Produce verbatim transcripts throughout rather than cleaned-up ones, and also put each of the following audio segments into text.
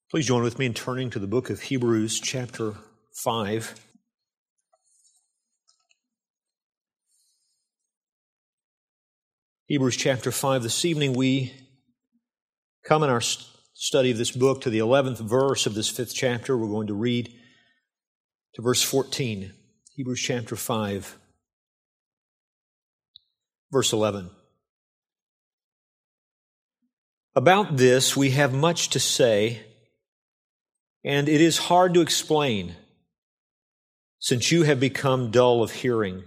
Please join with me in turning to the book of Hebrews chapter five. Hebrews chapter five. This evening we come in our study of this book to the eleventh verse of this fifth chapter. We're going to read to verse fourteen. Hebrews chapter five, verse eleven. About this we have much to say, and it is hard to explain, since you have become dull of hearing.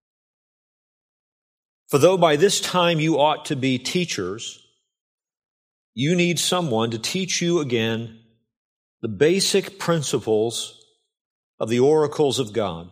For though by this time you ought to be teachers, you need someone to teach you again the basic principles of the oracles of God.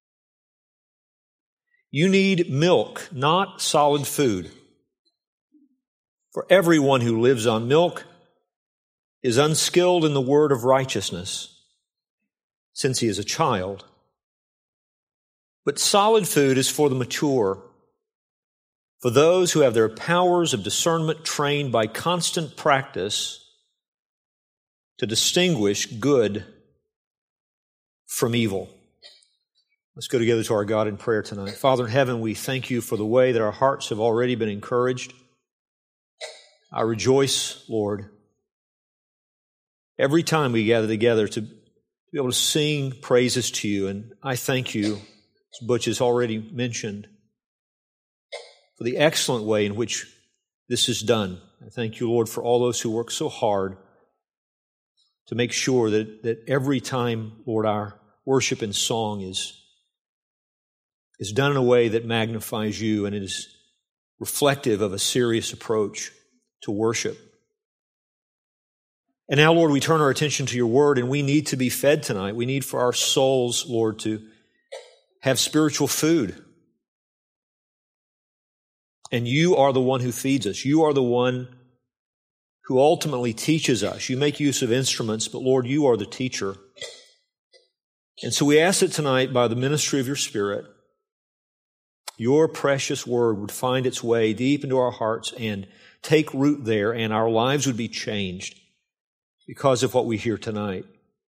You need milk, not solid food. For everyone who lives on milk is unskilled in the word of righteousness, since he is a child. But solid food is for the mature, for those who have their powers of discernment trained by constant practice to distinguish good from evil. Let's go together to our God in prayer tonight. Father in heaven, we thank you for the way that our hearts have already been encouraged. I rejoice, Lord, every time we gather together to be able to sing praises to you. And I thank you, as Butch has already mentioned, for the excellent way in which this is done. I thank you, Lord, for all those who work so hard to make sure that, that every time, Lord, our worship and song is, is done in a way that magnifies you and it is reflective of a serious approach to worship. And now, Lord, we turn our attention to your word, and we need to be fed tonight. We need for our souls, Lord, to have spiritual food. And you are the one who feeds us. You are the one who ultimately teaches us. You make use of instruments, but Lord, you are the teacher. And so we ask that tonight, by the ministry of your Spirit, your precious word would find its way deep into our hearts and take root there, and our lives would be changed because of what we hear tonight.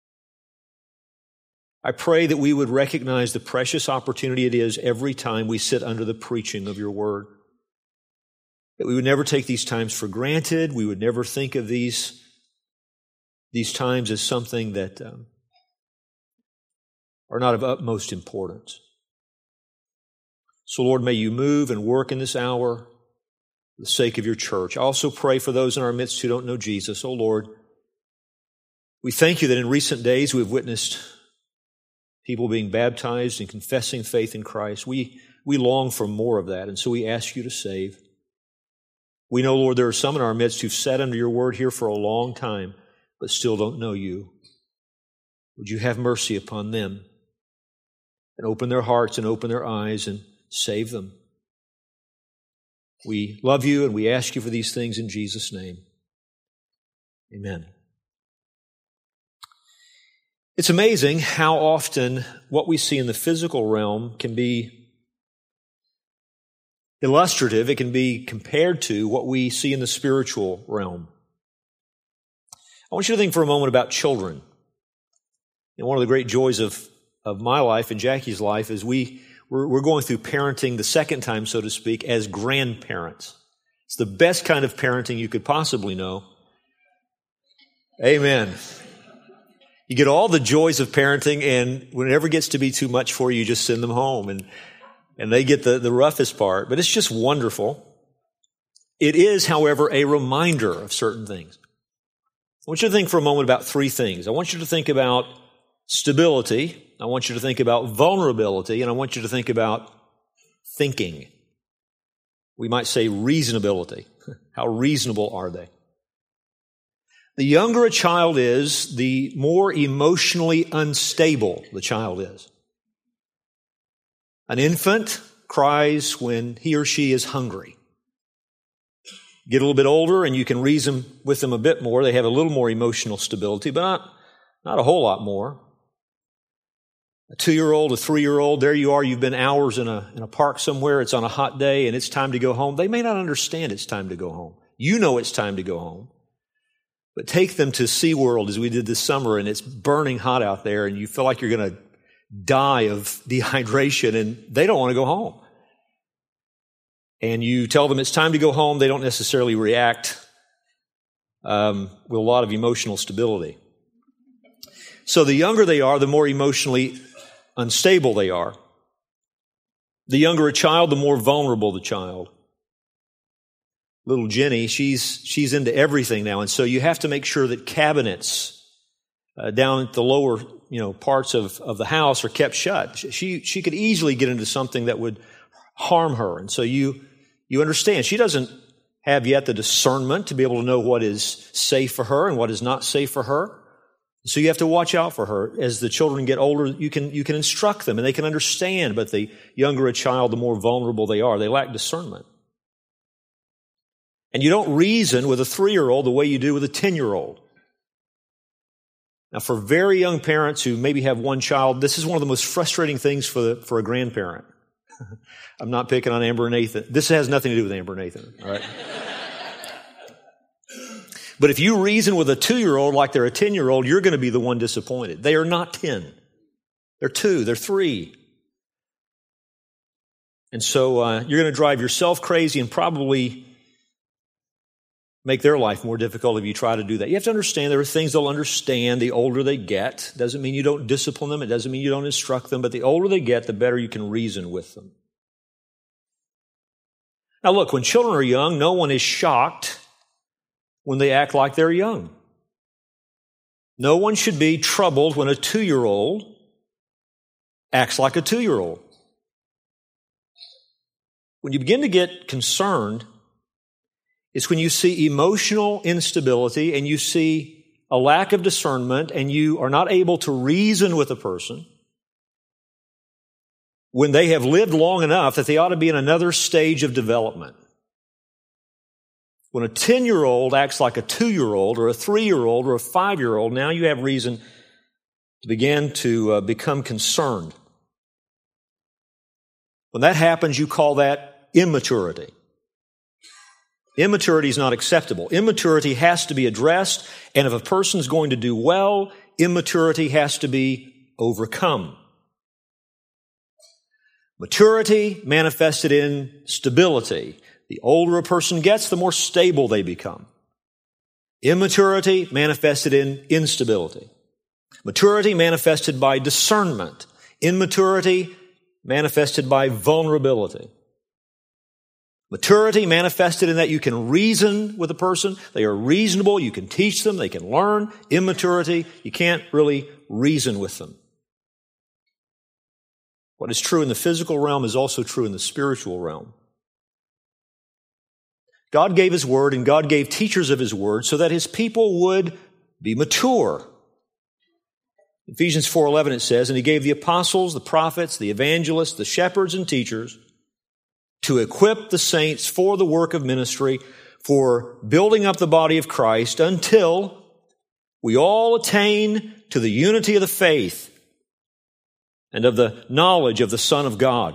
I pray that we would recognize the precious opportunity it is every time we sit under the preaching of your word. That we would never take these times for granted. We would never think of these, these times as something that um, are not of utmost importance. So, Lord, may you move and work in this hour for the sake of your church. I also pray for those in our midst who don't know Jesus. Oh, Lord, we thank you that in recent days we've witnessed people being baptized and confessing faith in Christ. We, we long for more of that, and so we ask you to save. We know, Lord, there are some in our midst who've sat under your word here for a long time, but still don't know you. Would you have mercy upon them and open their hearts and open their eyes and save them? We love you and we ask you for these things in Jesus' name. Amen. It's amazing how often what we see in the physical realm can be illustrative. It can be compared to what we see in the spiritual realm. I want you to think for a moment about children. And one of the great joys of, of my life and Jackie's life is we, we're, we're going through parenting the second time, so to speak, as grandparents. It's the best kind of parenting you could possibly know. Amen. You get all the joys of parenting, and when it ever gets to be too much for you, you just send them home, and, and they get the, the roughest part. But it's just wonderful. It is, however, a reminder of certain things. I want you to think for a moment about three things. I want you to think about stability. I want you to think about vulnerability, and I want you to think about thinking. We might say reasonability. How reasonable are they? The younger a child is, the more emotionally unstable the child is. An infant cries when he or she is hungry. Get a little bit older and you can reason with them a bit more. They have a little more emotional stability, but not, not a whole lot more. A two-year-old, a three-year-old, there you are, you've been hours in a, in a park somewhere, it's on a hot day and it's time to go home. They may not understand it's time to go home. You know it's time to go home. But take them to SeaWorld as we did this summer, and it's burning hot out there, and you feel like you're going to die of dehydration, and they don't want to go home. And you tell them it's time to go home. They don't necessarily react um, with a lot of emotional stability. So the younger they are, the more emotionally unstable they are. The younger a child, the more vulnerable the child. Little Jenny, she's she's into everything now, and so you have to make sure that cabinets uh, down at the lower, you know, parts of, of the house are kept shut. She she could easily get into something that would harm her, and so you you understand she doesn't have yet the discernment to be able to know what is safe for her and what is not safe for her. So you have to watch out for her. As the children get older, you can you can instruct them and they can understand, but the younger a child, the more vulnerable they are. They lack discernment. And you don't reason with a three-year-old the way you do with a ten-year-old. Now, for very young parents who maybe have one child, this is one of the most frustrating things for the, for a grandparent. I'm not picking on Amber and Nathan. This has nothing to do with Amber and Nathan, all right? But if you reason with a two-year-old like they're a ten-year-old, you're going to be the one disappointed. They are not ten. They're two. They're three. And so uh, you're going to drive yourself crazy and probably make their life more difficult if you try to do that. You have to understand there are things they'll understand the older they get. Doesn't mean you don't discipline them. It doesn't mean you don't instruct them. But the older they get, the better you can reason with them. Now look, when children are young, no one is shocked when they act like they're young. No one should be troubled when a two-year-old acts like a two-year-old. When you begin to get concerned, it's when you see emotional instability and you see a lack of discernment and you are not able to reason with a person when they have lived long enough that they ought to be in another stage of development. When a ten-year-old acts like a two-year-old or a three-year-old or a five-year-old, now you have reason to begin to uh, become concerned. When that happens, you call that immaturity. Immaturity is not acceptable. Immaturity has to be addressed, and if a person's going to do well, immaturity has to be overcome. Maturity manifested in stability. The older a person gets, the more stable they become. Immaturity manifested in instability. Maturity manifested by discernment. Immaturity manifested by vulnerability. Maturity manifested in that you can reason with a person. They are reasonable. You can teach them. They can learn. Immaturity, you can't really reason with them. What is true in the physical realm is also true in the spiritual realm. God gave His Word and God gave teachers of His Word so that His people would be mature. In Ephesians four eleven it says, and He gave the apostles, the prophets, the evangelists, the shepherds and teachers to equip the saints for the work of ministry, for building up the body of Christ until we all attain to the unity of the faith and of the knowledge of the Son of God,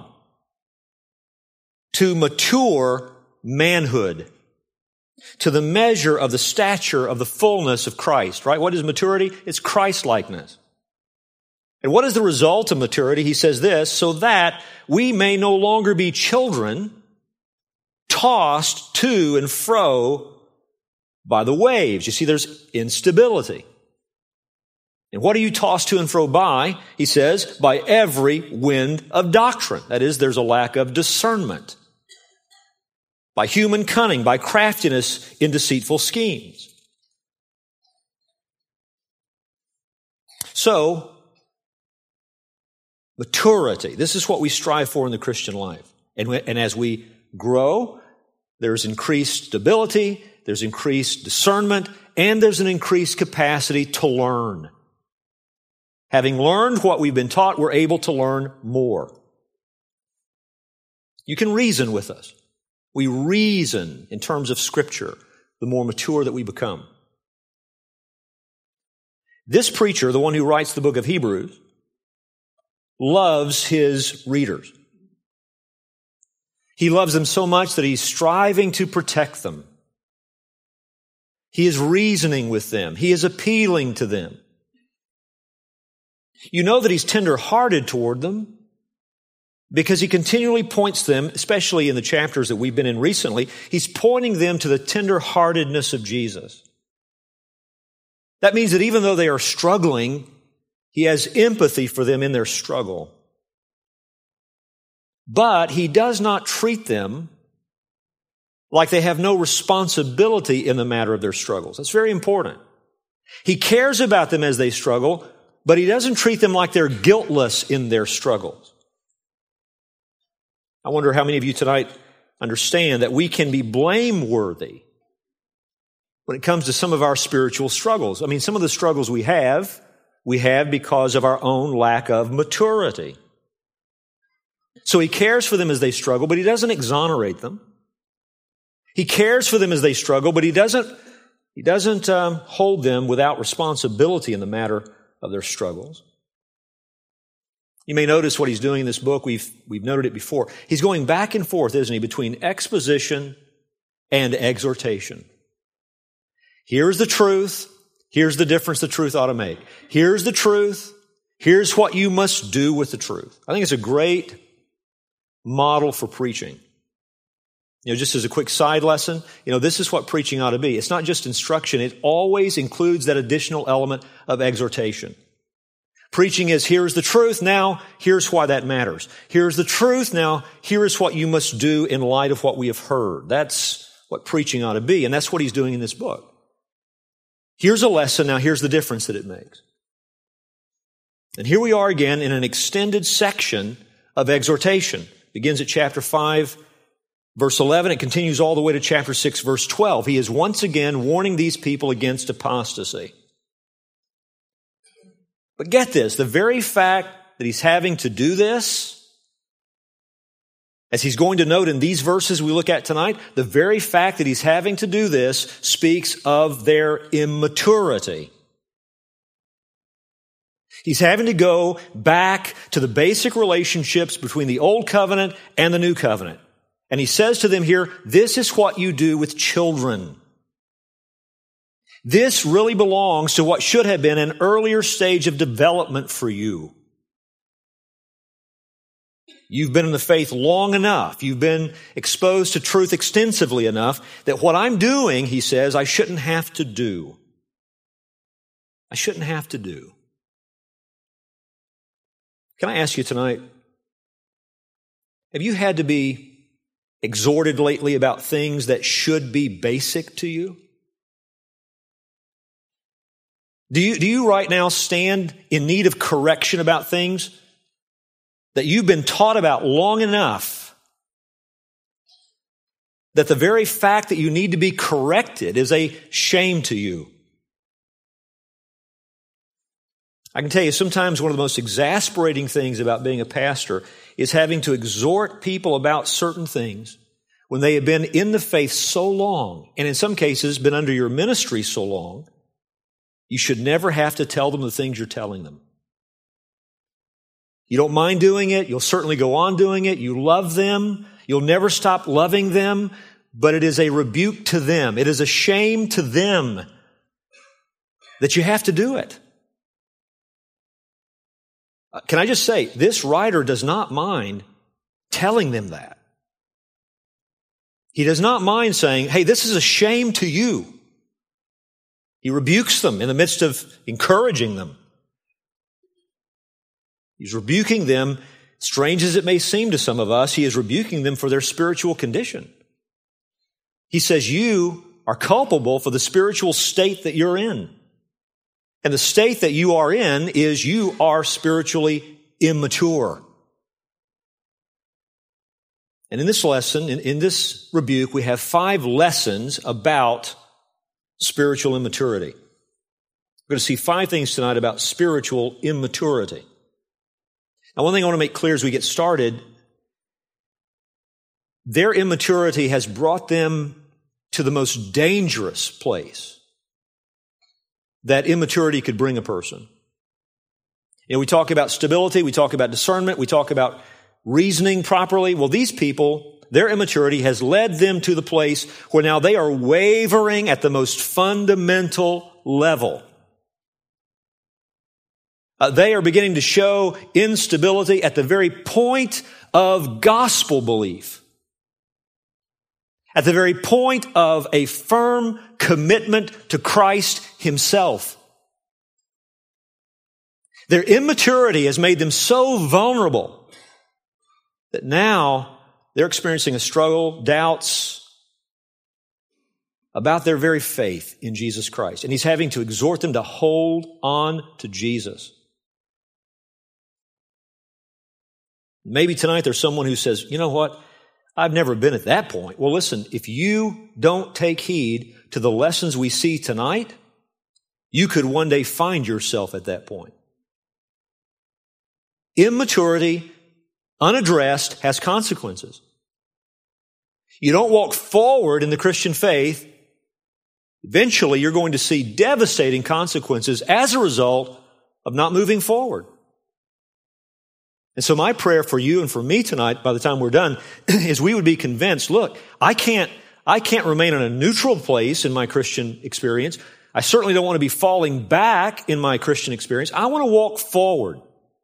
to mature manhood, to the measure of the stature of the fullness of Christ, right? What is maturity? It's Christ-likeness. And what is the result of maturity? He says this, so that we may no longer be children tossed to and fro by the waves. You see, there's instability. And what are you tossed to and fro by? He says, by every wind of doctrine. That is, there's a lack of discernment. By human cunning, by craftiness in deceitful schemes. So, maturity. This is what we strive for in the Christian life. And, and as we grow, there's increased stability, there's increased discernment, and there's an increased capacity to learn. Having learned what we've been taught, we're able to learn more. You can reason with us. We reason in terms of Scripture, the more mature that we become. This preacher, the one who writes the book of Hebrews, loves his readers. He loves them so much that he's striving to protect them. He is reasoning with them. He is appealing to them. You know that he's tender-hearted toward them because he continually points them, especially in the chapters that we've been in recently, he's pointing them to the tender-heartedness of Jesus. That means that even though they are struggling, he has empathy for them in their struggle. But he does not treat them like they have no responsibility in the matter of their struggles. That's very important. He cares about them as they struggle, but he doesn't treat them like they're guiltless in their struggles. I wonder how many of you tonight understand that we can be blameworthy when it comes to some of our spiritual struggles. I mean, some of the struggles we have, we have because of our own lack of maturity. So he cares for them as they struggle, but he doesn't exonerate them. He cares for them as they struggle, but he doesn't, he doesn't um, hold them without responsibility in the matter of their struggles. You may notice what he's doing in this book. We've, we've noted it before. He's going back and forth, isn't he, between exposition and exhortation. Here's the truth. Here's the difference the truth ought to make. Here's the truth. Here's what you must do with the truth. I think it's a great model for preaching. You know, just as a quick side lesson, you know, this is what preaching ought to be. It's not just instruction. It always includes that additional element of exhortation. Preaching is, here's the truth, now here's why that matters. Here's the truth, now here is what you must do in light of what we have heard. That's what preaching ought to be, and that's what he's doing in this book. Here's a lesson, now here's the difference that it makes. And here we are again in an extended section of exhortation. Begins at chapter five, verse eleven. It continues all the way to chapter six, verse twelve. He is once again warning these people against apostasy. But get this, the very fact that he's having to do this, as he's going to note in these verses we look at tonight, the very fact that he's having to do this speaks of their immaturity. He's having to go back to the basic relationships between the old covenant and the new covenant. And he says to them here, this is what you do with children. This really belongs to what should have been an earlier stage of development for you. You've been in the faith long enough. You've been exposed to truth extensively enough that what I'm doing, he says, I shouldn't have to do. I shouldn't have to do. Can I ask you tonight, have you had to be exhorted lately about things that should be basic to you? Do you, do you right now stand in need of correction about things that you've been taught about long enough that the very fact that you need to be corrected is a shame to you? I can tell you sometimes one of the most exasperating things about being a pastor is having to exhort people about certain things when they have been in the faith so long, and in some cases been under your ministry so long, you should never have to tell them the things you're telling them. You don't mind doing it. You'll certainly go on doing it. You love them. You'll never stop loving them, but it is a rebuke to them. It is a shame to them that you have to do it. Can I just say, this writer does not mind telling them that. He does not mind saying, hey, this is a shame to you. He rebukes them in the midst of encouraging them. He's rebuking them, strange as it may seem to some of us, he is rebuking them for their spiritual condition. He says, you are culpable for the spiritual state that you're in. And the state that you are in is you are spiritually immature. And in this lesson, in, in this rebuke, we have five lessons about spiritual immaturity. We're going to see five things tonight about spiritual immaturity. Now, one thing I want to make clear as we get started, their immaturity has brought them to the most dangerous place that immaturity could bring a person. You know, we talk about stability, we talk about discernment, we talk about reasoning properly. Well, these people their immaturity has led them to the place where now they are wavering at the most fundamental level. Uh, they are beginning to show instability at the very point of gospel belief, at the very point of a firm commitment to Christ Himself. Their immaturity has made them so vulnerable that now they're experiencing a struggle, doubts about their very faith in Jesus Christ. And He's having to exhort them to hold on to Jesus. Maybe tonight there's someone who says, you know what? I've never been at that point. Well, listen, if you don't take heed to the lessons we see tonight, you could one day find yourself at that point. Immaturity, unaddressed, has consequences. You don't walk forward in the Christian faith, eventually you're going to see devastating consequences as a result of not moving forward. And so my prayer for you and for me tonight, by the time we're done, is we would be convinced, look, I can't, I can't remain in a neutral place in my Christian experience. I certainly don't want to be falling back in my Christian experience. I want to walk forward.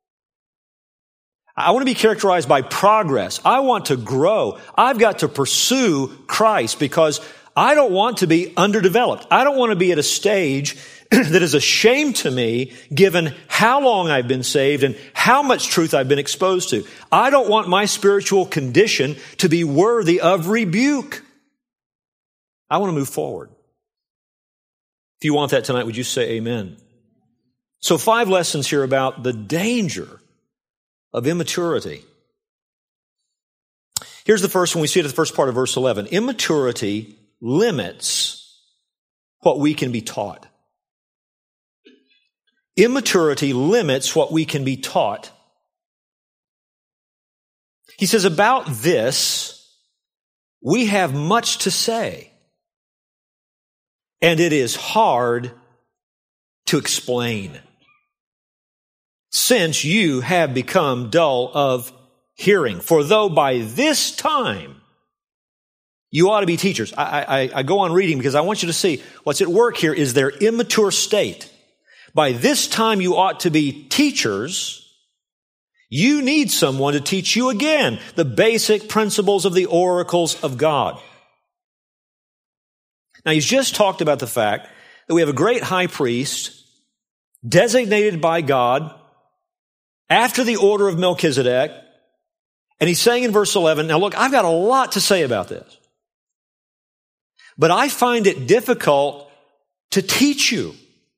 I want to be characterized by progress. I want to grow. I've got to pursue Christ because I don't want to be underdeveloped. I don't want to be at a stage that is a shame to me given how long I've been saved and how much truth I've been exposed to. I don't want my spiritual condition to be worthy of rebuke. I want to move forward. If you want that tonight, would you say amen? So five lessons here about the danger of immaturity. Here's the first one. We see it at the first part of verse eleven. Immaturity limits what we can be taught. Immaturity limits what we can be taught. He says, about this, we have much to say, and it is hard to explain, since you have become dull of hearing. For though by this time you ought to be teachers. I, I, I go on reading because I want you to see what's at work here is their immature state. By this time you ought to be teachers. You need someone to teach you again the basic principles of the oracles of God. Now, he's just talked about the fact that we have a great high priest designated by God after the order of Melchizedek. And he's saying in verse eleven, now look, I've got a lot to say about this, but I find it difficult to teach you.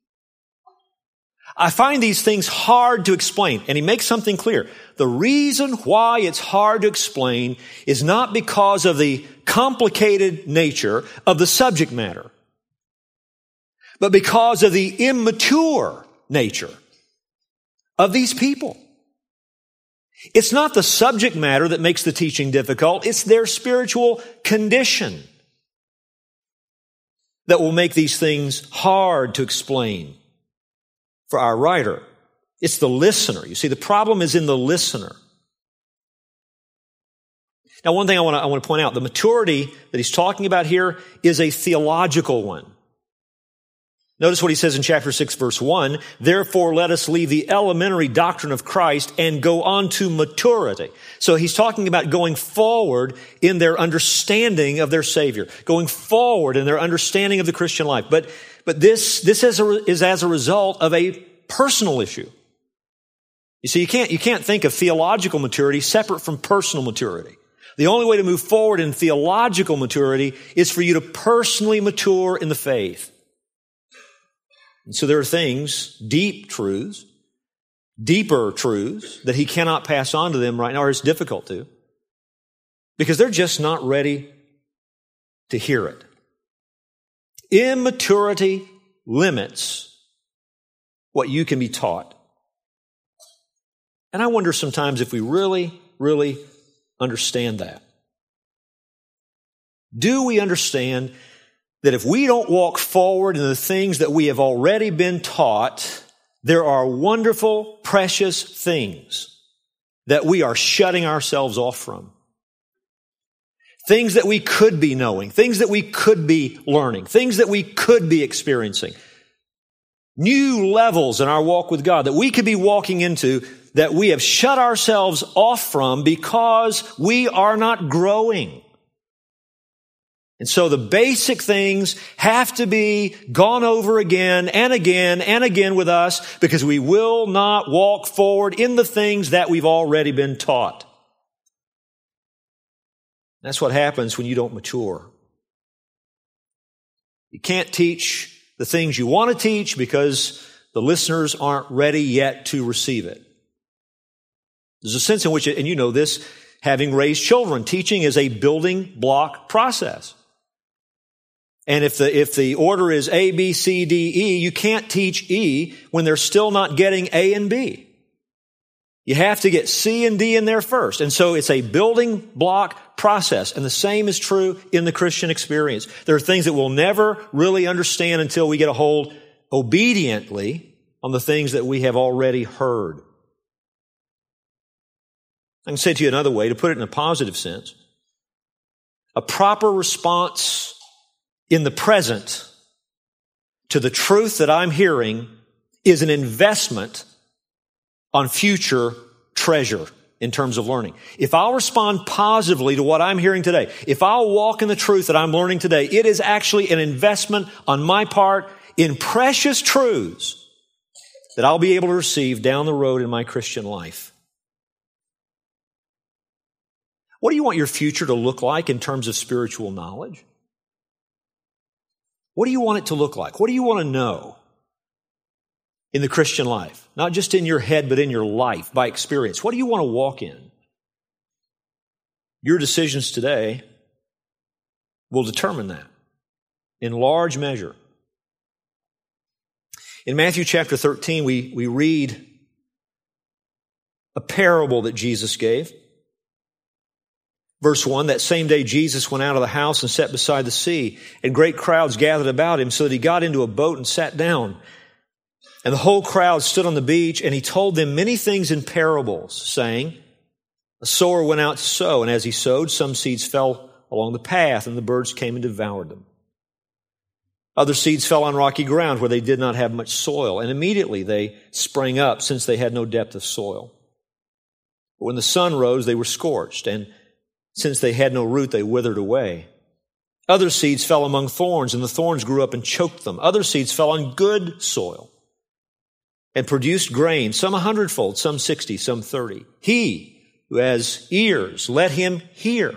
I find these things hard to explain. And he makes something clear. The reason why it's hard to explain is not because of the complicated nature of the subject matter, but because of the immature nature of these people. It's not the subject matter that makes the teaching difficult. It's their spiritual condition that will make these things hard to explain for our writer. It's the listener. You see, the problem is in the listener. Now, one thing I want to, I want to point out, the maturity that he's talking about here is a theological one. Notice what he says in chapter six, verse one, therefore let us leave the elementary doctrine of Christ and go on to maturity. So he's talking about going forward in their understanding of their Savior, going forward in their understanding of the Christian life. But But this, this is, a, is as a result of a personal issue. You see, you can't, you can't think of theological maturity separate from personal maturity. The only way to move forward in theological maturity is for you to personally mature in the faith. And so there are things, deep truths, deeper truths that he cannot pass on to them right now, or it's difficult to, because they're just not ready to hear it. Immaturity limits what you can be taught. And I wonder sometimes if we really, really understand that. Do we understand that if we don't walk forward in the things that we have already been taught, there are wonderful, precious things that we are shutting ourselves off from? things that we could be knowing, things that we could be learning, things that we could be experiencing, new levels in our walk with God that we could be walking into that we have shut ourselves off from because we are not growing. And so the basic things have to be gone over again and again and again with us because we will not walk forward in the things that we've already been taught. That's what happens when you don't mature. You can't teach the things you want to teach because the listeners aren't ready yet to receive it. There's a sense in which, and you know this, having raised children, teaching is a building block process. And if the, if the order is A, B, C, D, E, you can't teach E when they're still not getting A and B. You have to get C and D in there first. And so it's a building block process. And the same is true in the Christian experience. There are things that we'll never really understand until we get a hold obediently on the things that we have already heard. I can say to you another way, to put it in a positive sense. A proper response in the present to the truth that I'm hearing is an investment on future treasure in terms of learning. If I'll respond positively to what I'm hearing today, if I'll walk in the truth that I'm learning today, it is actually an investment on my part in precious truths that I'll be able to receive down the road in my Christian life. What do you want your future to look like in terms of spiritual knowledge? What do you want it to look like? What do you want to know in the Christian life? Not just in your head, but in your life, by experience. What do you want to walk in? Your decisions today will determine that in large measure. In Matthew chapter thirteen, we, we read a parable that Jesus gave. Verse one, that same day Jesus went out of the house and sat beside the sea, and great crowds gathered about him, so that he got into a boat and sat down. And the whole crowd stood on the beach, and he told them many things in parables, saying, a sower went out to sow, and as he sowed, some seeds fell along the path, and the birds came and devoured them. Other seeds fell on rocky ground where they did not have much soil, and immediately they sprang up, since they had no depth of soil. But when the sun rose, they were scorched, and since they had no root, they withered away. Other seeds fell among thorns, and the thorns grew up and choked them. Other seeds fell on good soil and produced grain, some a hundredfold, some sixty, some thirty. He who has ears, let him hear.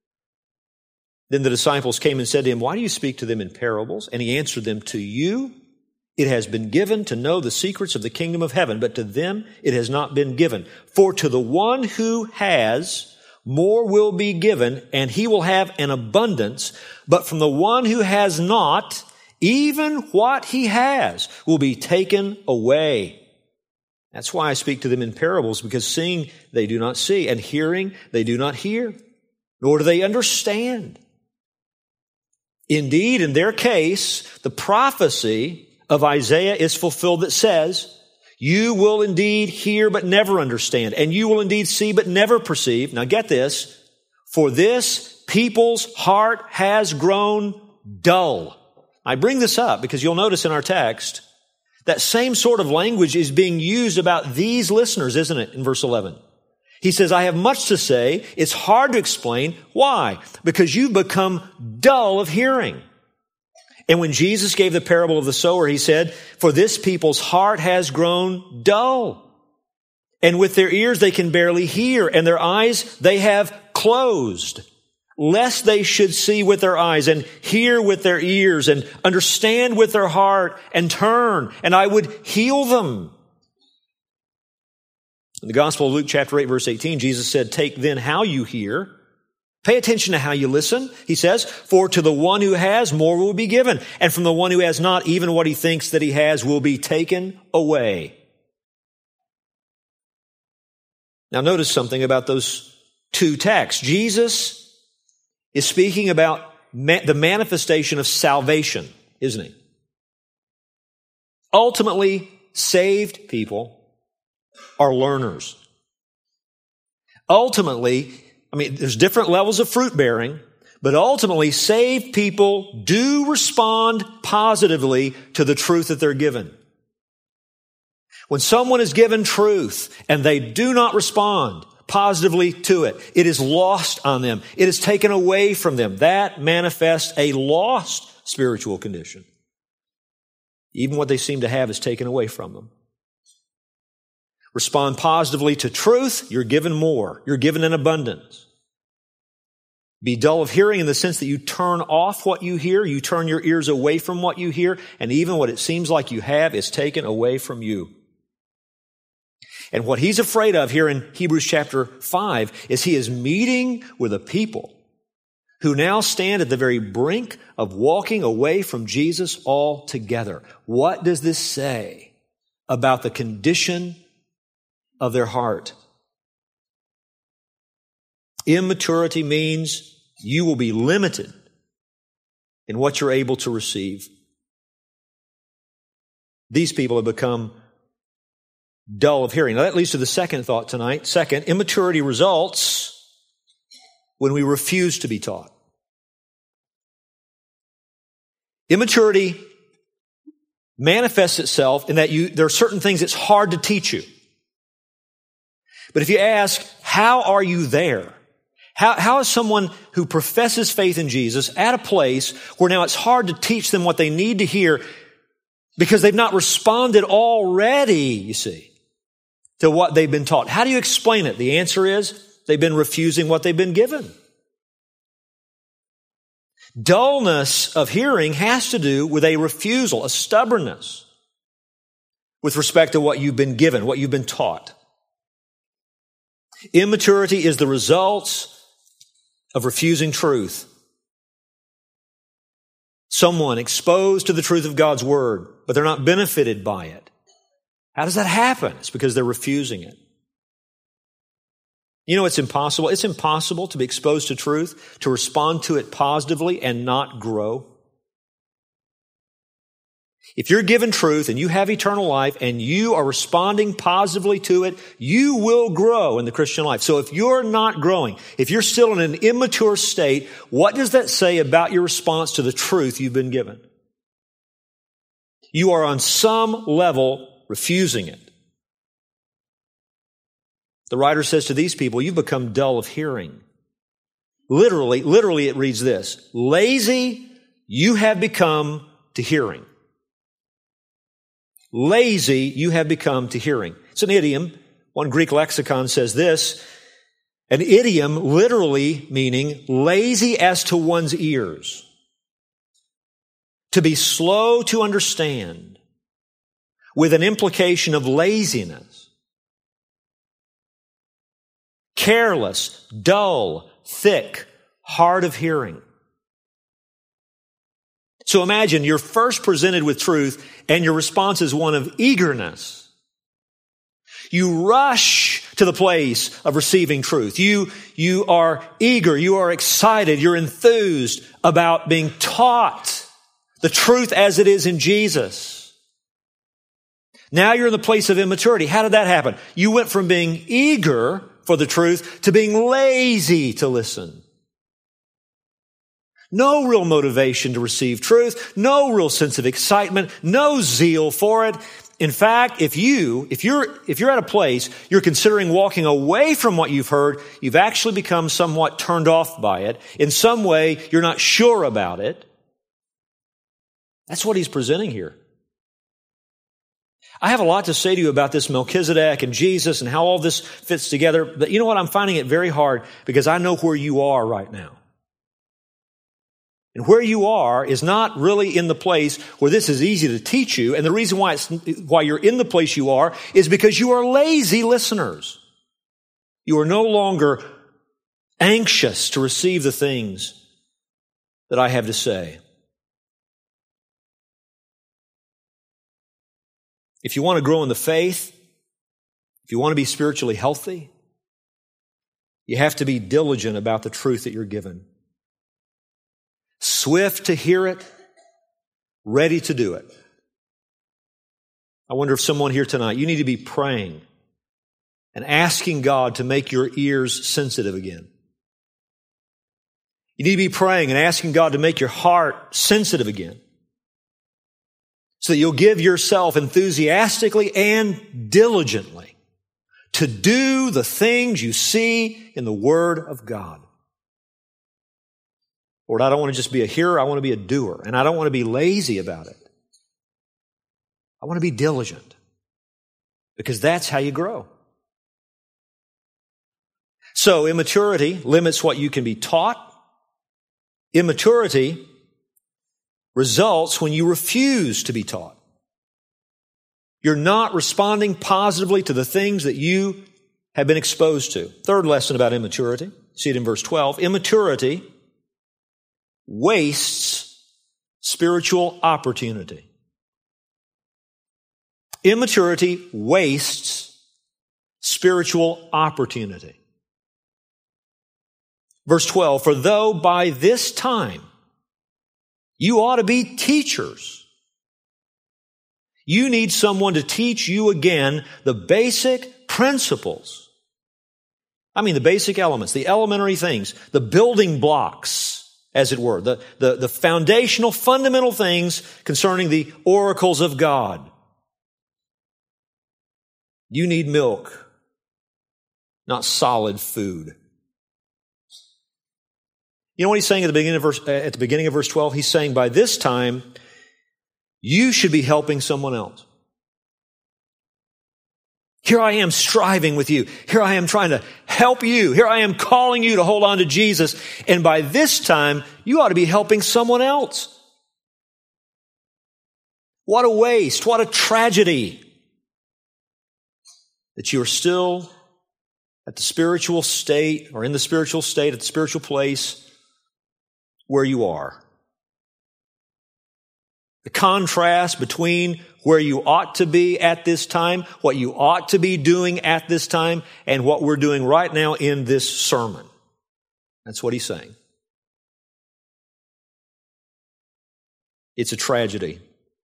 Then the disciples came and said to him, why do you speak to them in parables? And he answered them, to you it has been given to know the secrets of the kingdom of heaven, but to them it has not been given. For to the one who has, more will be given, and he will have an abundance. But from the one who has not, even what he has will be taken away. That's why I speak to them in parables, because seeing they do not see, and hearing they do not hear, nor do they understand. Indeed, in their case, the prophecy of Isaiah is fulfilled that says, you will indeed hear but never understand, and you will indeed see but never perceive. Now get this, for this people's heart has grown dull. I bring this up because you'll notice in our text that same sort of language is being used about these listeners, isn't it, in verse eleven? He says, I have much to say. It's hard to explain. Why? Because you've become dull of hearing. And when Jesus gave the parable of the sower, he said, for this people's heart has grown dull. And with their ears they can barely hear, and their eyes they have closed, lest they should see with their eyes and hear with their ears and understand with their heart and turn, and I would heal them. In the Gospel of Luke chapter eight, verse eighteen, Jesus said, take then how you hear. Pay attention to how you listen. He says, for to the one who has, more will be given. And from the one who has not, even what he thinks that he has will be taken away. Now notice something about those two texts. Jesus is speaking about ma- the manifestation of salvation, isn't he? Ultimately, saved people are learners. Ultimately, I mean, there's different levels of fruit bearing, But ultimately, saved people do respond positively to the truth that they're given. When someone is given truth and they do not respond positively to it, it is lost on them. It is taken away from them. That manifests a lost spiritual condition. Even what they seem to have is taken away from them. Respond positively to truth, you're given more. You're given in abundance. Be dull of hearing in the sense that you turn off what you hear, you turn your ears away from what you hear, and even what it seems like you have is taken away from you. And what he's afraid of here in Hebrews chapter five is he is meeting with a people who now stand at the very brink of walking away from Jesus altogether. What does this say about the condition of their heart? Immaturity means you will be limited in what you're able to receive. These people have become dull of hearing. Now that leads to the second thought tonight. Second, immaturity results when we refuse to be taught. Immaturity manifests itself in that you, there are certain things it's hard to teach you. But if you ask, how are you there? How, how is someone who professes faith in Jesus at a place where now it's hard to teach them what they need to hear because they've not responded already, you see, to what they've been taught? How do you explain it? The answer is they've been refusing what they've been given. Dullness of hearing has to do with a refusal, a stubbornness with respect to what you've been given, what you've been taught. Immaturity is the result of refusing truth. Someone exposed to the truth of God's Word, but they're not benefited by it. How does that happen? It's because they're refusing it. You know, it's impossible. It's impossible to be exposed to truth, to respond to it positively and not grow. If you're given truth and you have eternal life and you are responding positively to it, you will grow in the Christian life. So if you're not growing, if you're still in an immature state, what does that say about your response to the truth you've been given? You are on some level refusing it. The writer says to these people, you've become dull of hearing. Literally, literally it reads this: lazy you have become to hearing. Lazy you have become to hearing. It's an idiom. One Greek lexicon says this: an idiom literally meaning lazy as to one's ears. To be slow to understand, with an implication of laziness. Careless, dull, thick, hard of hearing. So imagine you're first presented with truth and your response is one of eagerness. You rush to the place of receiving truth. You, you are eager, you are excited, you're enthused about being taught the truth as it is in Jesus. Now you're in the place of immaturity. How did that happen? You went from being eager for the truth to being lazy to listen. No real motivation to receive truth, no real sense of excitement, no zeal for it. In fact, if you, if you're, if you're at a place you're considering walking away from what you've heard, you've actually become somewhat turned off by it. In some way, you're not sure about it. That's what he's presenting here. I have a lot to say to you about this Melchizedek and Jesus and how all this fits together. But you know what? I'm finding it very hard because I know where you are right now. And where you are is not really in the place where this is easy to teach you. And the reason why it's, why you're in the place you are is because you are lazy listeners. You are no longer anxious to receive the things that I have to say. If you want to grow in the faith, if you want to be spiritually healthy, you have to be diligent about the truth that you're given. Swift to hear it, ready to do it. I wonder if someone here tonight, you need to be praying and asking God to make your ears sensitive again. You need to be praying and asking God to make your heart sensitive again, so that you'll give yourself enthusiastically and diligently to do the things you see in the Word of God. Lord, I don't want to just be a hearer, I want to be a doer, and I don't want to be lazy about it. I want to be diligent, because that's how you grow. So immaturity limits what you can be taught. Immaturity results when you refuse to be taught. You're not responding positively to the things that you have been exposed to. Third lesson about immaturity. See it in verse twelve. Immaturity wastes spiritual opportunity. Immaturity wastes spiritual opportunity. Verse twelve, for though by this time you ought to be teachers, you need someone to teach you again the basic principles. I mean the basic elements, the elementary things, the building blocks, as it were, the, the, the foundational, fundamental things concerning the oracles of God. You need milk, not solid food. You know what he's saying at the beginning of verse, at the beginning of verse twelve? He's saying by this time, you should be helping someone else. Here I am striving with you. Here I am trying to help you. Here I am calling you to hold on to Jesus. And by this time, you ought to be helping someone else. What a waste. What a tragedy that you are still at the spiritual state, or in the spiritual state, at the spiritual place where you are. The contrast between where you ought to be at this time, what you ought to be doing at this time, and what we're doing right now in this sermon. That's what he's saying. It's a tragedy.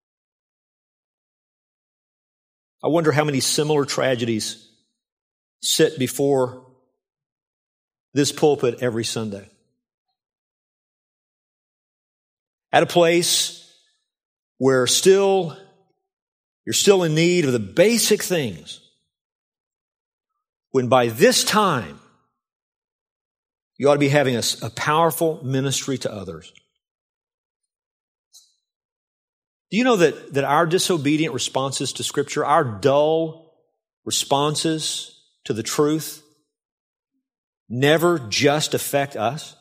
I wonder how many similar tragedies sit before this pulpit every Sunday. At a place where still, you're still in need of the basic things, when by this time, you ought to be having a, a powerful ministry to others. Do you know that, that our disobedient responses to Scripture, our dull responses to the truth, never just affect us?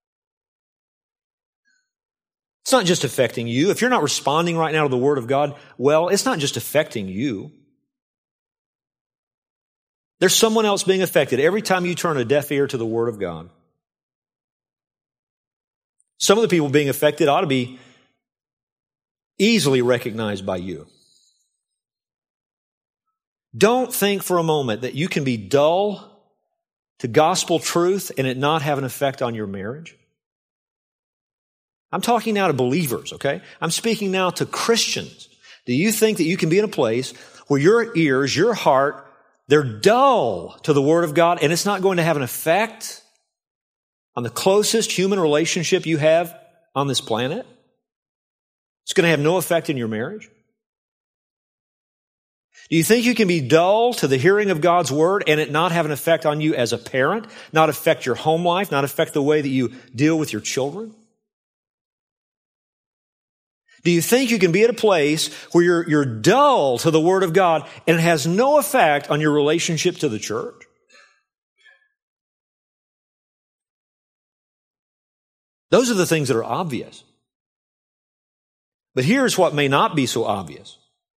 It's not just affecting you. If you're not responding right now to the Word of God, well, it's not just affecting you. There's someone else being affected every time you turn a deaf ear to the Word of God. Some of the people being affected ought to be easily recognized by you. Don't think for a moment that you can be dull to gospel truth and it not have an effect on your marriage. I'm talking now to believers, okay? I'm speaking now to Christians. Do you think that you can be in a place where your ears, your heart, they're dull to the Word of God and it's not going to have an effect on the closest human relationship you have on this planet? It's going to have no effect in your marriage? Do you think you can be dull to the hearing of God's Word and it not have an effect on you as a parent, not affect your home life, not affect the way that you deal with your children? Do you think you can be at a place where you're, you're dull to the Word of God and it has no effect on your relationship to the church? Those are the things that are obvious. But here's what may not be so obvious.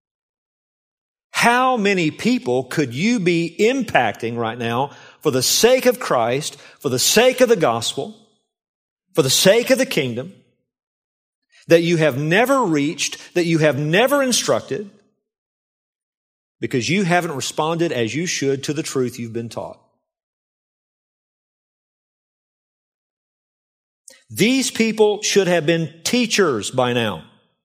How many people could you be impacting right now for the sake of Christ, for the sake of the gospel, for the sake of the kingdom, that you have never reached, that you have never instructed, because you haven't responded as you should to the truth you've been taught? These people should have been teachers by now.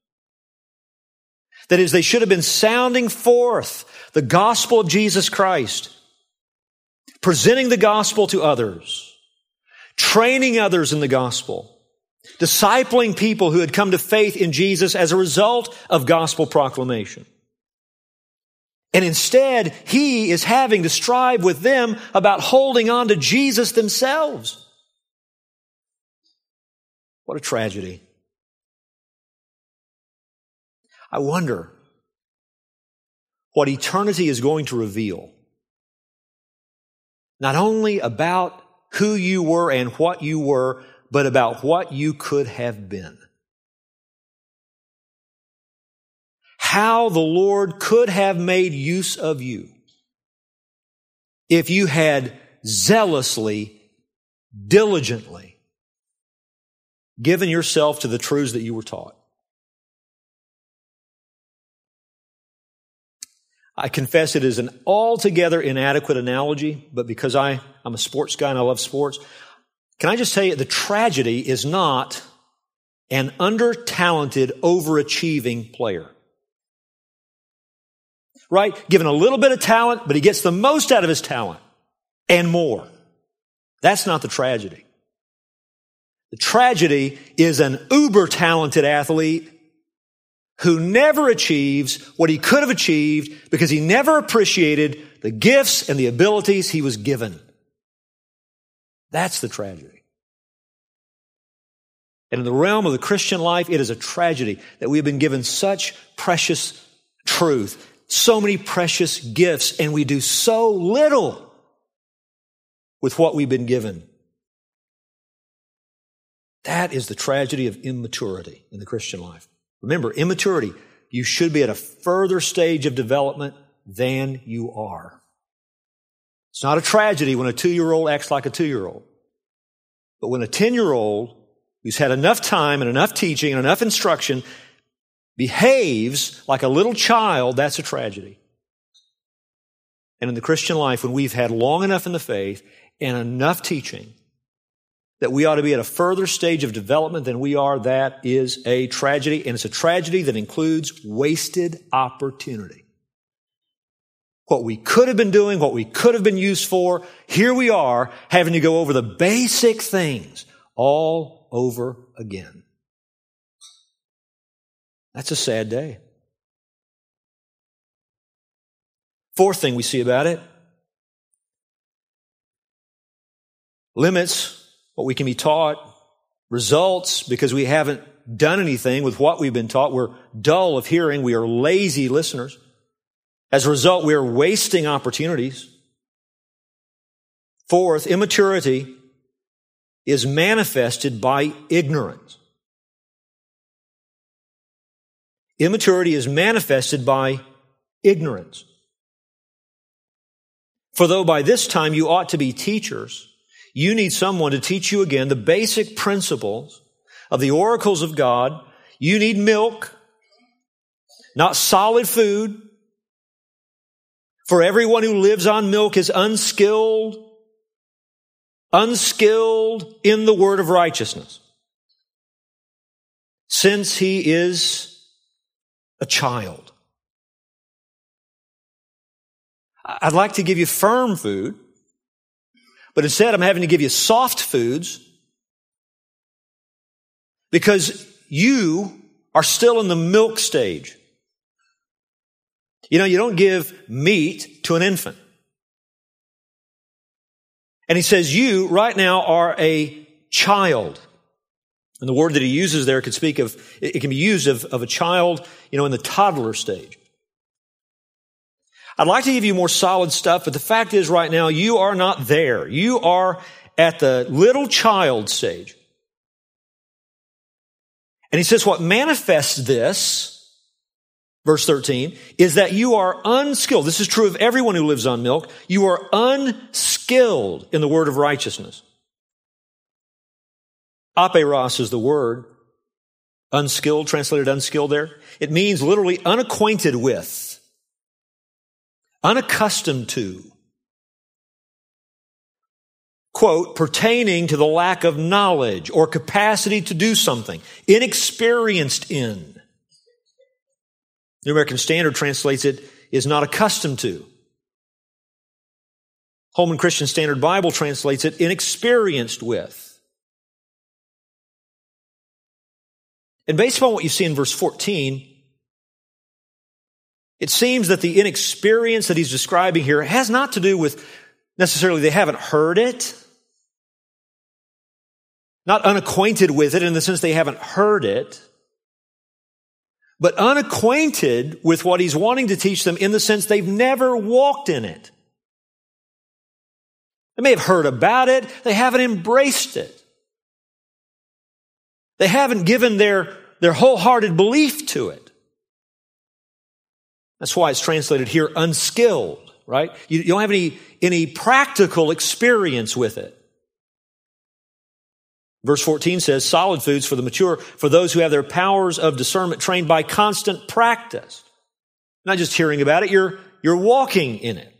That is, they should have been sounding forth the gospel of Jesus Christ, presenting the gospel to others, training others in the gospel, discipling people who had come to faith in Jesus as a result of gospel proclamation. And instead, he is having to strive with them about holding on to Jesus themselves. What a tragedy. I wonder what eternity is going to reveal. Not only about who you were and what you were, but about what you could have been. How the Lord could have made use of you if you had zealously, diligently given yourself to the truths that you were taught. I confess it is an altogether inadequate analogy, but because I, I'm a sports guy and I love sports, can I just tell you, the tragedy is not an under-talented, overachieving player. Right? Given a little bit of talent, but he gets the most out of his talent and more. That's not the tragedy. The tragedy is an uber-talented athlete who never achieves what he could have achieved because he never appreciated the gifts and the abilities he was given. That's the tragedy. And in the realm of the Christian life, it is a tragedy that we have been given such precious truth, so many precious gifts, and we do so little with what we've been given. That is the tragedy of immaturity in the Christian life. Remember, immaturity, you should be at a further stage of development than you are. It's not a tragedy when a two-year-old acts like a two-year-old. But when a ten-year-old who's had enough time and enough teaching and enough instruction behaves like a little child, that's a tragedy. And in the Christian life, when we've had long enough in the faith and enough teaching that we ought to be at a further stage of development than we are, that is a tragedy. And it's a tragedy that includes wasted opportunity. What we could have been doing, what we could have been used for, here we are having to go over the basic things all over again. That's a sad day. Fourth thing we see about it, limits what we can be taught, results because we haven't done anything with what we've been taught. We're dull of hearing. We are lazy listeners. As a result, we are wasting opportunities. Fourth, immaturity is manifested by ignorance. Immaturity is manifested by ignorance. For though by this time you ought to be teachers, you need someone to teach you again the basic principles of the oracles of God. You need milk, not solid food. For everyone who lives on milk is unskilled, unskilled in the word of righteousness, since he is a child. I'd like to give you firm food, but instead I'm having to give you soft foods because you are still in the milk stage. You know, you don't give meat to an infant. And he says, you right now are a child. And the word that he uses there could speak of, it can be used of, of a child, you know, in the toddler stage. I'd like to give you more solid stuff, but the fact is right now, you are not there. You are at the little child stage. And he says what manifests this, verse thirteen, is that you are unskilled. This is true of everyone who lives on milk. You are unskilled in the word of righteousness. Aperos is the word. Unskilled, translated unskilled there. It means literally unacquainted with. Unaccustomed to, quote, pertaining to the lack of knowledge or capacity to do something, inexperienced in. New American Standard translates it, is not accustomed to. Holman Christian Standard Bible translates it, inexperienced with. And based upon what you see in verse fourteen, it seems that the inexperience that he's describing here has not to do with necessarily they haven't heard it, not unacquainted with it in the sense they haven't heard it, but unacquainted with what he's wanting to teach them in the sense they've never walked in it. They may have heard about it, they haven't embraced it. They haven't given their, their wholehearted belief to it. That's why it's translated here unskilled, right? You, you don't have any, any practical experience with it. Verse fourteen says, solid foods for the mature, for those who have their powers of discernment trained by constant practice. Not just hearing about it, you're, you're walking in it.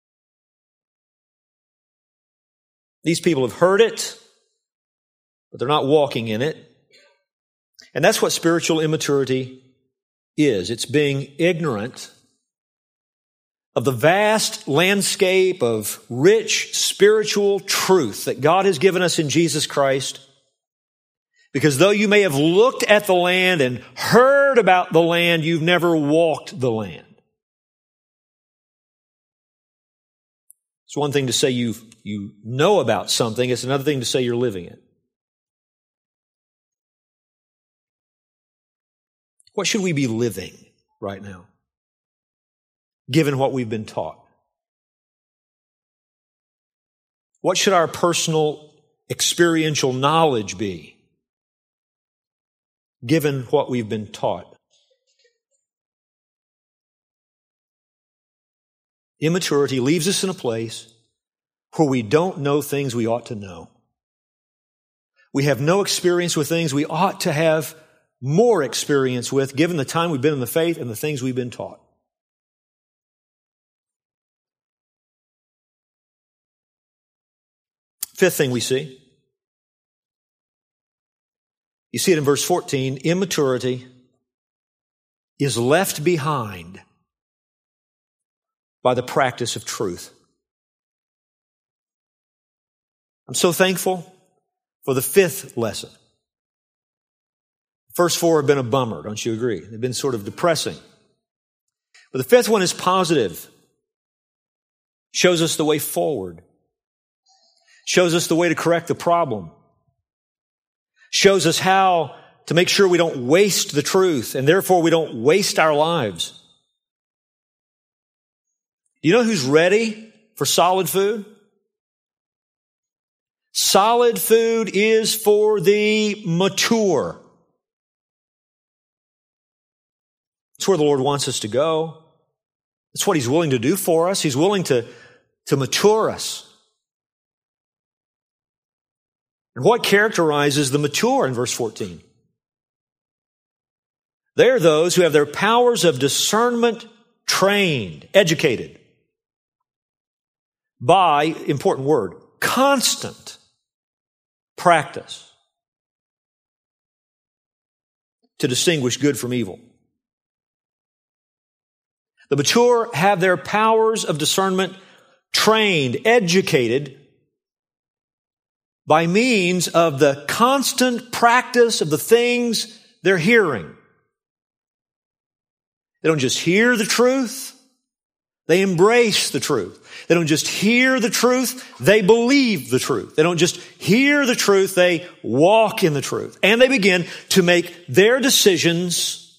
These people have heard it, but they're not walking in it. And that's what spiritual immaturity is. It's being ignorant of the vast landscape of rich spiritual truth that God has given us in Jesus Christ. Because though you may have looked at the land and heard about the land, you've never walked the land. It's one thing to say you you know about something. It's another thing to say you're living it. What should we be living right now, given what we've been taught? What should our personal experiential knowledge be, given what we've been taught? Immaturity leaves us in a place where we don't know things we ought to know. We have no experience with things we ought to have more experience with, given the time we've been in the faith and the things we've been taught. Fifth thing we see, you see it in verse fourteen, immaturity is left behind by the practice of truth. I'm so thankful for the fifth lesson. The first four have been a bummer, don't you agree? They've been sort of depressing. But the fifth one is positive. Shows us the way forward. Shows us the way to correct the problem. Shows us how to make sure we don't waste the truth and therefore we don't waste our lives. Do you know who's ready for solid food? Solid food is for the mature. It's where the Lord wants us to go. It's what He's willing to do for us. He's willing to, to mature us. And what characterizes the mature in verse fourteen? They're those who have their powers of discernment trained, educated by, important word, constant practice to distinguish good from evil. The mature have their powers of discernment trained, educated by means of the constant practice of the things they're hearing. They don't just hear the truth, they embrace the truth. They don't just hear the truth, they believe the truth. They don't just hear the truth, they walk in the truth. And they begin to make their decisions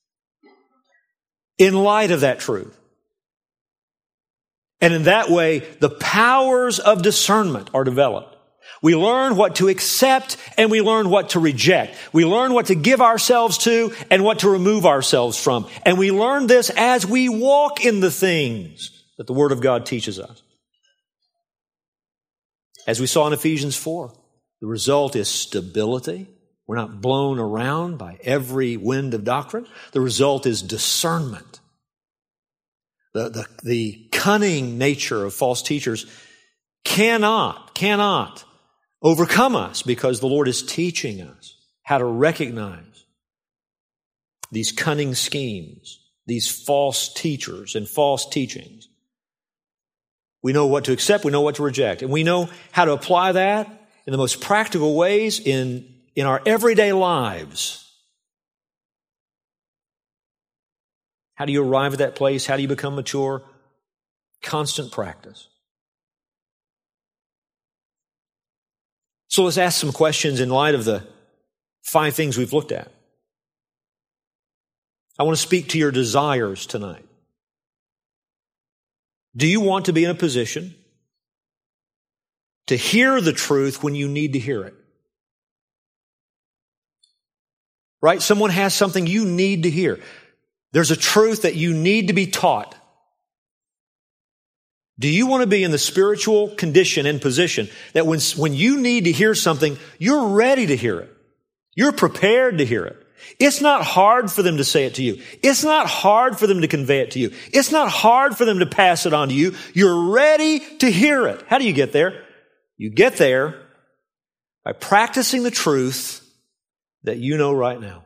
in light of that truth. And in that way, the powers of discernment are developed. We learn what to accept and we learn what to reject. We learn what to give ourselves to and what to remove ourselves from. And we learn this as we walk in the things that the Word of God teaches us. As we saw in Ephesians four, the result is stability. We're not blown around by every wind of doctrine. The result is discernment. The, the, the cunning nature of false teachers cannot, cannot overcome us because the Lord is teaching us how to recognize these cunning schemes, these false teachers and false teachings. We know what to accept, we know what to reject, and we know how to apply that in the most practical ways in, in our everyday lives How do you arrive at that place? How do you become mature? Constant practice. So let's ask some questions in light of the five things we've looked at. I want to speak to your desires tonight. Do you want to be in a position to hear the truth when you need to hear it? Right? Someone has something you need to hear. There's a truth that you need to be taught. Do you want to be in the spiritual condition and position that when, when you need to hear something, you're ready to hear it? You're prepared to hear it. It's not hard for them to say it to you. It's not hard for them to convey it to you. It's not hard for them to pass it on to you. You're ready to hear it. How do you get there? You get there by practicing the truth that you know right now.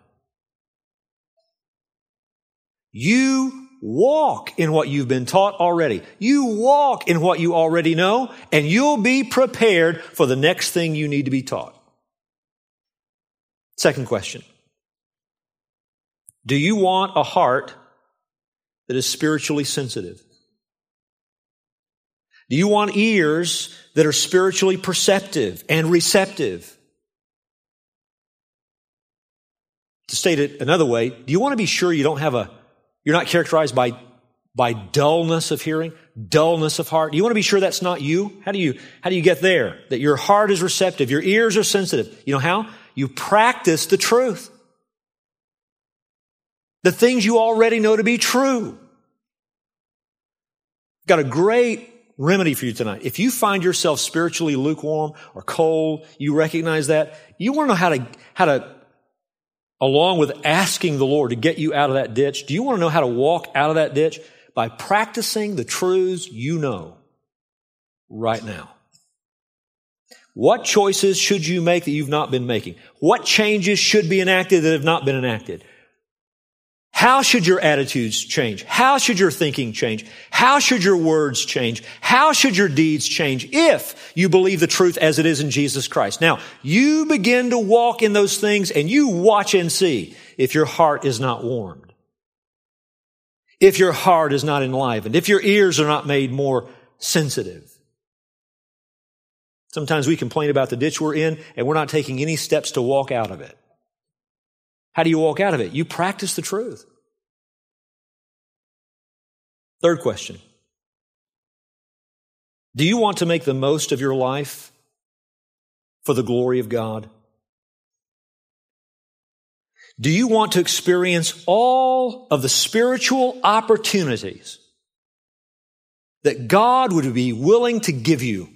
You walk in what you've been taught already. You walk in what you already know, and you'll be prepared for the next thing you need to be taught. Second question. Do you want a heart that is spiritually sensitive? Do you want ears that are spiritually perceptive and receptive? To state it another way, do you want to be sure you don't have a, you're not characterized by, by dullness of hearing, dullness of heart? Do you want to be sure that's not you? How do you, how do you get there? That your heart is receptive, your ears are sensitive. You know how? You practice the truth. The things you already know to be true. Got a great remedy for you tonight. If you find yourself spiritually lukewarm or cold, you recognize that, you want to know how to, how to, along with asking the Lord to get you out of that ditch, do you want to know how to walk out of that ditch? By practicing the truths you know right now. What choices should you make that you've not been making? What changes should be enacted that have not been enacted? How should your attitudes change? How should your thinking change? How should your words change? How should your deeds change if you believe the truth as it is in Jesus Christ? Now, you begin to walk in those things and you watch and see if your heart is not warmed, if your heart is not enlivened, if your ears are not made more sensitive. Sometimes we complain about the ditch we're in and we're not taking any steps to walk out of it. How do you walk out of it? You practice the truth. Third question. Do you want to make the most of your life for the glory of God? Do you want to experience all of the spiritual opportunities that God would be willing to give you?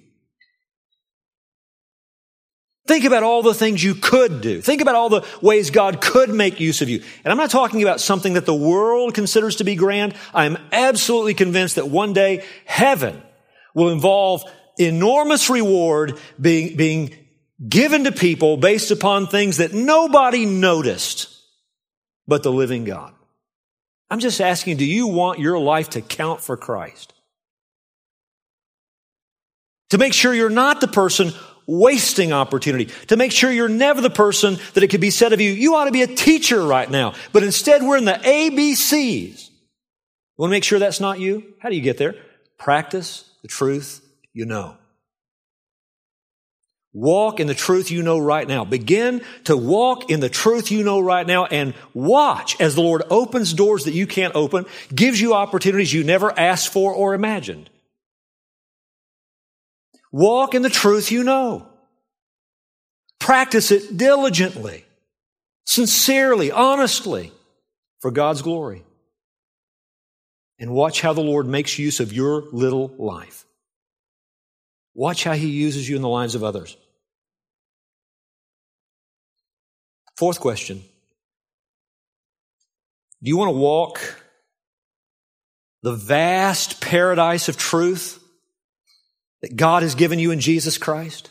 Think about all the things you could do. Think about all the ways God could make use of you. And I'm not talking about something that the world considers to be grand. I'm absolutely convinced that one day heaven will involve enormous reward being, being given to people based upon things that nobody noticed but the living God. I'm just asking, do you want your life to count for Christ? To make sure you're not the person wasting opportunity, to make sure you're never the person that it could be said of you, you ought to be a teacher right now. But instead, we're in the A B Cs. You want to make sure that's not you? How do you get there? Practice the truth you know. Walk in the truth you know right now. Begin to walk in the truth you know right now and watch as the Lord opens doors that you can't open, gives you opportunities you never asked for or imagined. Walk in the truth you know. Practice it diligently, sincerely, honestly, for God's glory. And watch how the Lord makes use of your little life. Watch how He uses you in the lives of others. Fourth question. Do you want to walk the vast paradise of truth that God has given you in Jesus Christ?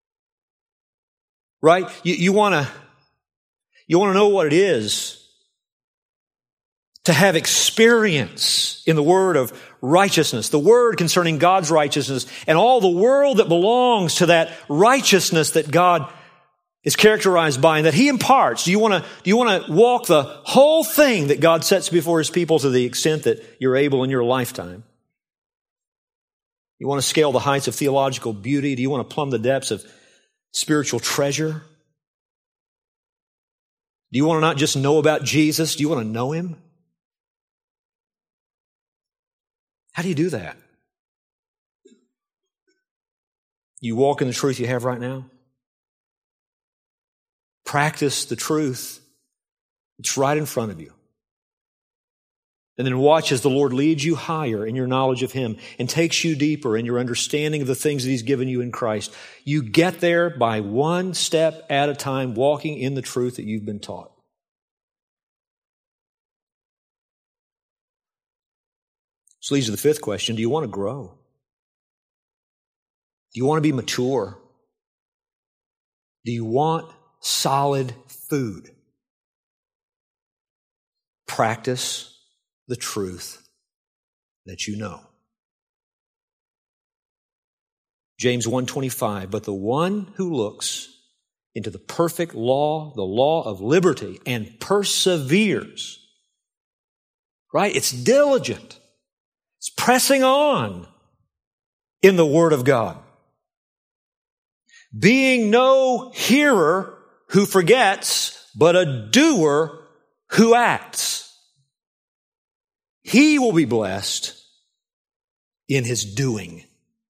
Right? You, you want to, you want to know what it is to have experience in the word of righteousness, the word concerning God's righteousness, and all the world that belongs to that righteousness that God is characterized by and that He imparts. Do you want to, do you want to walk the whole thing that God sets before His people to the extent that you're able in your lifetime? You want to scale the heights of theological beauty? Do you want to plumb the depths of spiritual treasure? Do you want to not just know about Jesus? Do you want to know Him? How do you do that? You walk in the truth you have right now? Practice the truth. It's right in front of you. And then watch as the Lord leads you higher in your knowledge of Him and takes you deeper in your understanding of the things that He's given you in Christ. You get there by one step at a time, walking in the truth that you've been taught. This leads to the fifth question. Do you want to grow? Do you want to be mature? Do you want solid food? Practice the truth that you know. James one twenty-five, but the one who looks into the perfect law, the law of liberty, and perseveres, right? It's diligent. It's pressing on in the Word of God. Being no hearer who forgets, but a doer who acts. He will be blessed in his doing.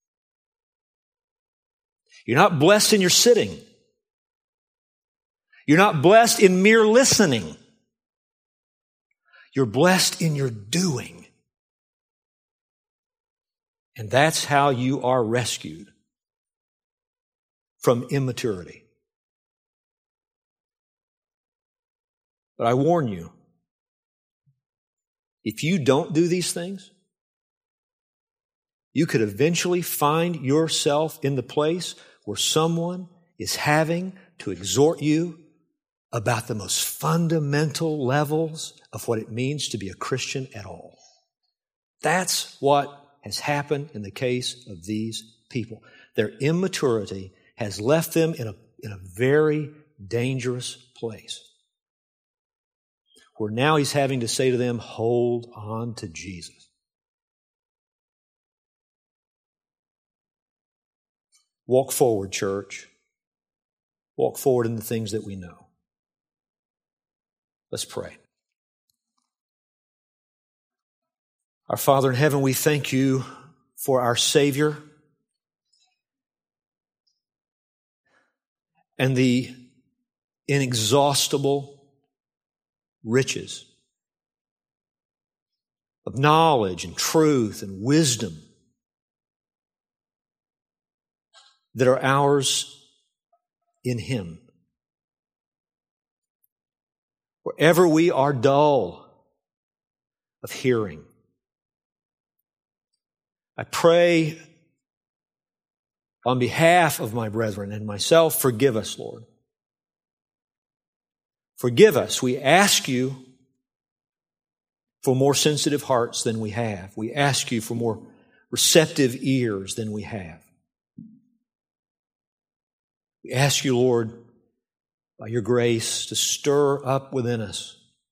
You're not blessed in your sitting. You're not blessed in mere listening. You're blessed in your doing. And that's how you are rescued from immaturity. But I warn you, if you don't do these things, you could eventually find yourself in the place where someone is having to exhort you about the most fundamental levels of what it means to be a Christian at all. That's what has happened in the case of these people. Their immaturity has left them in a, in a very dangerous place, where now He's having to say to them, hold on to Jesus. Walk forward, church. Walk forward in the things that we know. Let's pray. Our Father in heaven, we thank You for our Savior and the inexhaustible riches of knowledge and truth and wisdom that are ours in Him. Wherever we are dull of hearing, I pray on behalf of my brethren and myself, forgive us, Lord. Forgive us. We ask You for more sensitive hearts than we have. We ask You for more receptive ears than we have. We ask You, Lord, by Your grace, to stir up within us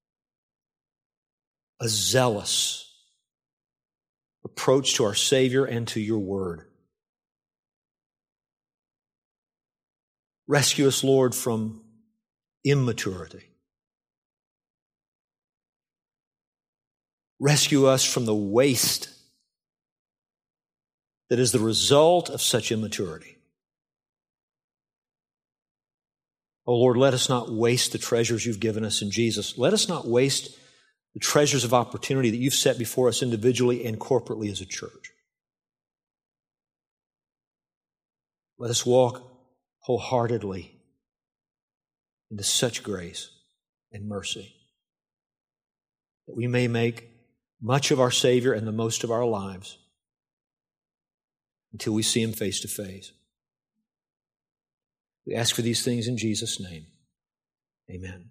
a zealous approach to our Savior and to Your Word. Rescue us, Lord, from immaturity. Rescue us from the waste that is the result of such immaturity. Oh Lord, let us not waste the treasures You've given us in Jesus. Let us not waste the treasures of opportunity that You've set before us individually and corporately as a church. Let us walk wholeheartedly into such grace and mercy that we may make much of our Savior and the most of our lives until we see Him face to face. We ask for these things in Jesus' name. Amen.